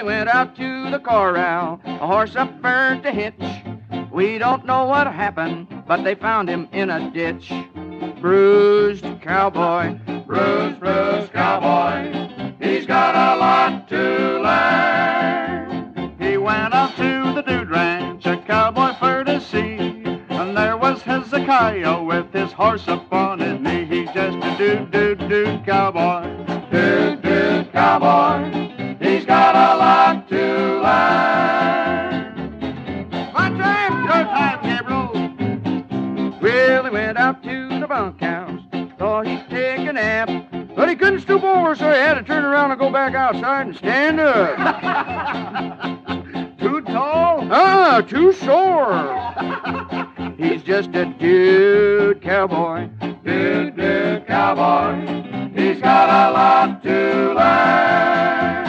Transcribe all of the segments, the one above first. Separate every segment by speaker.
Speaker 1: he went out to the corral, a horse up for to hitch. We don't know what happened, but they found him in a ditch. Bruised cowboy, bruised cowboy, he's got a lot to learn. He went out to the Dude Ranch, a cowboy for to see, and there was Hezekiah with his horse up on his knee. He's just a dude cowboy, dude cowboy, he's got a lot to learn. My time, your time, Gabriel. Well, he went out to the bunkhouse, thought he'd take a nap, but he couldn't stoop over, so he had to turn around and go back outside and stand up. Too tall? Too sore. He's just a dude cowboy, dude cowboy, he's got a lot to learn.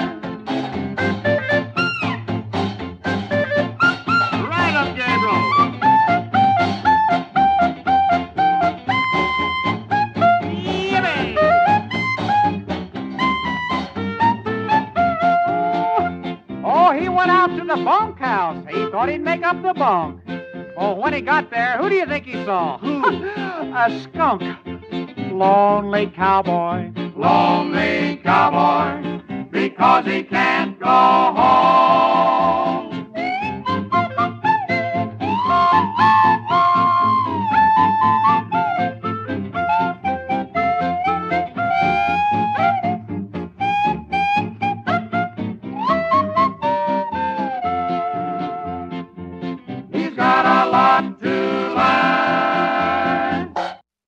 Speaker 1: Right up, Gabriel.
Speaker 2: He went out to the bunkhouse. He thought he'd make up the bunk. Oh, when he got there, who do you think he saw?
Speaker 1: Who?
Speaker 2: A skunk. Lonely cowboy.
Speaker 1: Lonely cowboy, because he can't go home.